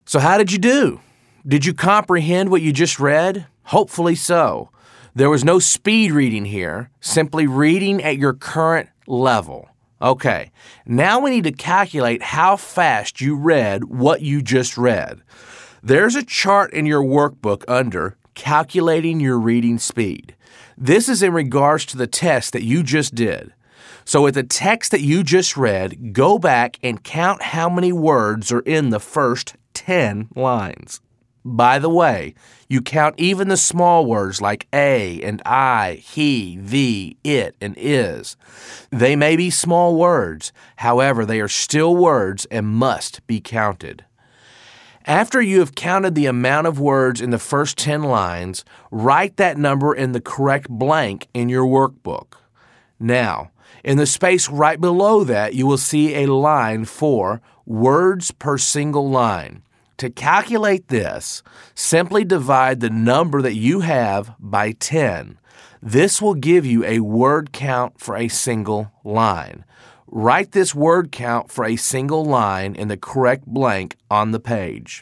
So how did you do? Did you comprehend what you just read? Hopefully so. There was no speed reading here, simply reading at your current level. Okay, now we need to calculate how fast you read what you just read. There's a chart in your workbook under Calculating Your Reading Speed. This is in regards to the test that you just did. So with the text that you just read, go back and count how many words are in the first 10 lines. By the way, you count even the small words like a and I, he, thee, it, and is. They may be small words, however, they are still words and must be counted. After you have counted the amount of words in the first 10 lines, write that number in the correct blank in your workbook. Now, in the space right below that, you will see a line for words per single line. To calculate this, simply divide the number that you have by 10. This will give you a word count for a single line. Write this word count for a single line in the correct blank on the page.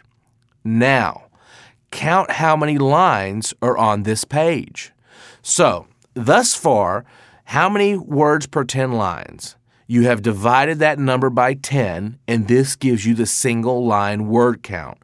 Now, count how many lines are on this page. So, thus far, how many words per 10 lines? You have divided that number by 10, and this gives you the single line word count.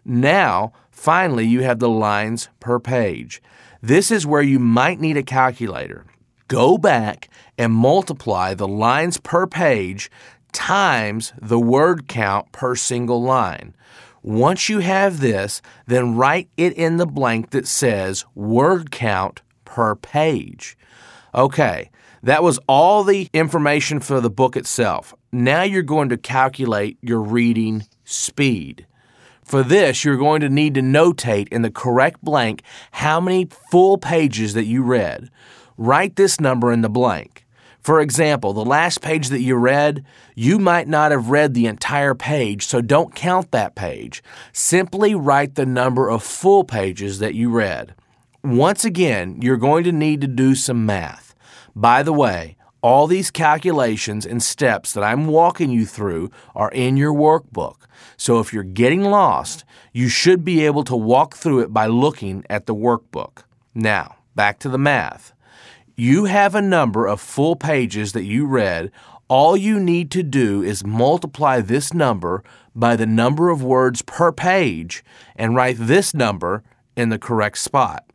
Now, finally, you have the lines per page. This is where you might need a calculator. Go back and multiply the lines per page times the word count per single line. Once you have this, then write it in the blank that says word count per page. Okay, that was all the information for the book itself. Now you're going to calculate your reading speed. For this, you're going to need to notate in the correct blank how many full pages that you read. Write this number in the blank. For example, the last page that you read, you might not have read the entire page, so don't count that page. Simply write the number of full pages that you read. Once again, you're going to need to do some math. By the way, all these calculations and steps that I'm walking you through are in your workbook. So if you're getting lost, you should be able to walk through it by looking at the workbook. Now, back to the math. You have a number of full pages that you read. All you need to do is multiply this number by the number of words per page and write this number in the correct spot.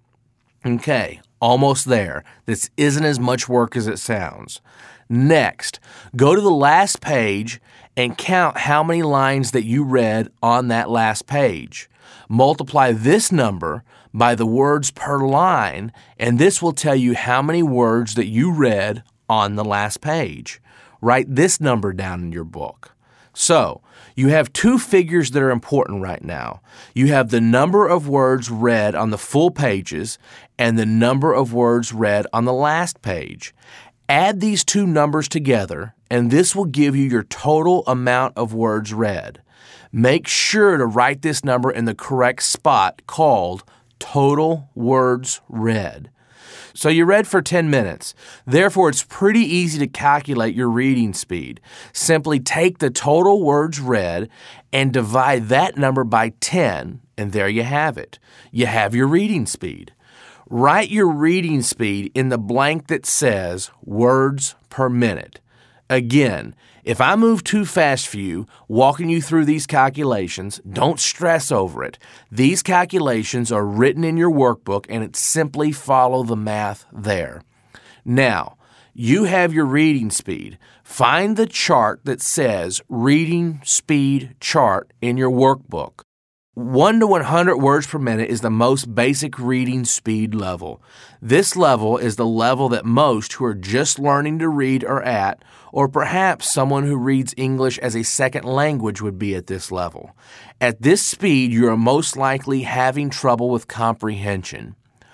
Okay, almost there. This isn't as much work as it sounds. Next, go to the last page and count how many lines that you read on that last page. Multiply this number by the words per line, and this will tell you how many words that you read on the last page. Write this number down in your book. So, you have two figures that are important right now. You have the number of words read on the full pages and the number of words read on the last page. Add these two numbers together, and this will give you your total amount of words read. Make sure to write this number in the correct spot called total words read. So you read for 10 minutes. Therefore, it's pretty easy to calculate your reading speed. Simply take the total words read and divide that number by 10, and there you have it. You have your reading speed. Write your reading speed in the blank that says words per minute. Again, if I move too fast for you, walking you through these calculations, don't stress over it. These calculations are written in your workbook, and it's simply follow the math there. Now, you have your reading speed. Find the chart that says reading speed chart in your workbook. 1 to 100 words per minute is the most basic reading speed level. This level is the level that most who are just learning to read are at, or perhaps someone who reads English as a second language would be at this level. At this speed, you are most likely having trouble with comprehension.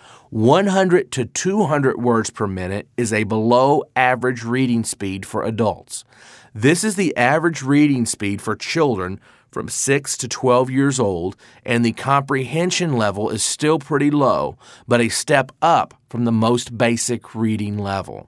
100 to 200 words per minute is a below average reading speed for adults. This is the average reading speed for children from 6 to 12 years old, and the comprehension level is still pretty low, but a step up from the most basic reading level.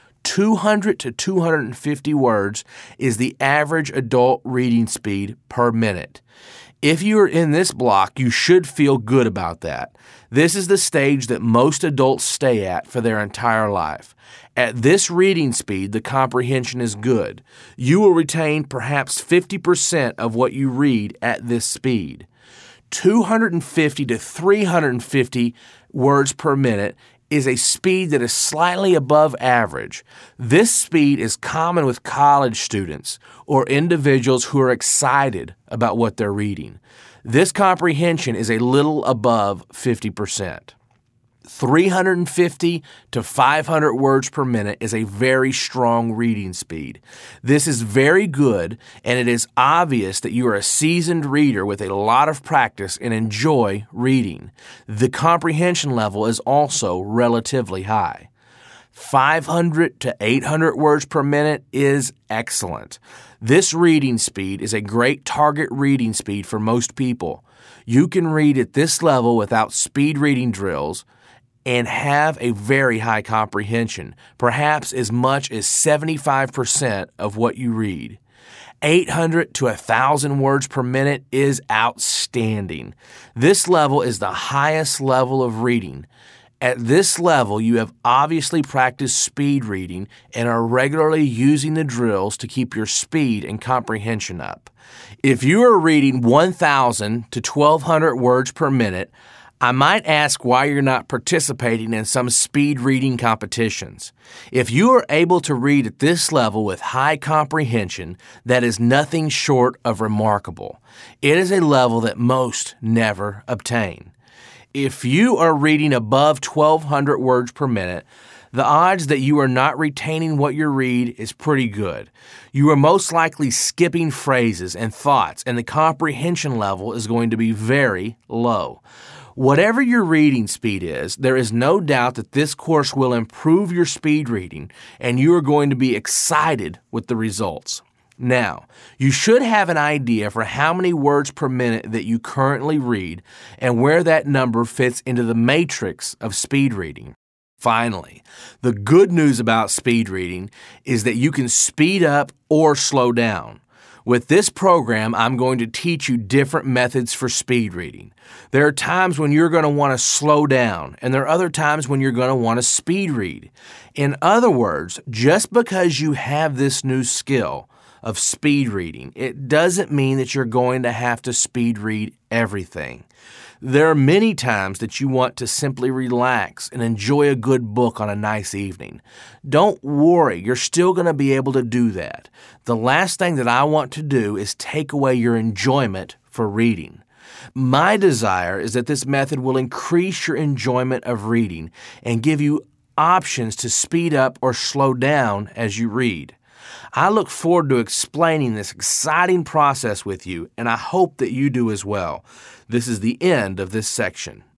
200 to 250 words is the average adult reading speed per minute. If you are in this block, you should feel good about that. This is the stage that most adults stay at for their entire life. At this reading speed, the comprehension is good. You will retain perhaps 50% of what you read at this speed. 250 to 350 words per minute is a speed that is slightly above average. This speed is common with college students or individuals who are excited about what they're reading. This comprehension is a little above 50%. 350 to 500 words per minute is a very strong reading speed. This is very good, and it is obvious that you are a seasoned reader with a lot of practice and enjoy reading. The comprehension level is also relatively high. 500 to 800 words per minute is excellent. This reading speed is a great target reading speed for most people. You can read at this level without speed reading drills and have a very high comprehension, perhaps as much as 75% of what you read. 800 to 1,000 words per minute is outstanding. This level is the highest level of reading. At this level, you have obviously practiced speed reading and are regularly using the drills to keep your speed and comprehension up. If you are reading 1,000 to 1,200 words per minute, I might ask why you're not participating in some speed reading competitions. If you are able to read at this level with high comprehension, that is nothing short of remarkable. It is a level that most never obtain. If you are reading above 1,200 words per minute, the odds that you are not retaining what you read is pretty good. You are most likely skipping phrases and thoughts, and the comprehension level is going to be very low. Whatever your reading speed is, there is no doubt that this course will improve your speed reading, and you are going to be excited with the results. Now, you should have an idea for how many words per minute that you currently read and where that number fits into the matrix of speed reading. Finally, the good news about speed reading is that you can speed up or slow down. With this program, I'm going to teach you different methods for speed reading. There are times when you're going to want to slow down, and there are other times when you're going to want to speed read. In other words, just because you have this new skill of speed reading, it doesn't mean that you're going to have to speed read everything. There are many times that you want to simply relax and enjoy a good book on a nice evening. Don't worry, you're still going to be able to do that. The last thing that I want to do is take away your enjoyment for reading. My desire is that this method will increase your enjoyment of reading and give you options to speed up or slow down as you read. I look forward to explaining this exciting process with you, and I hope that you do as well. This is the end of this section.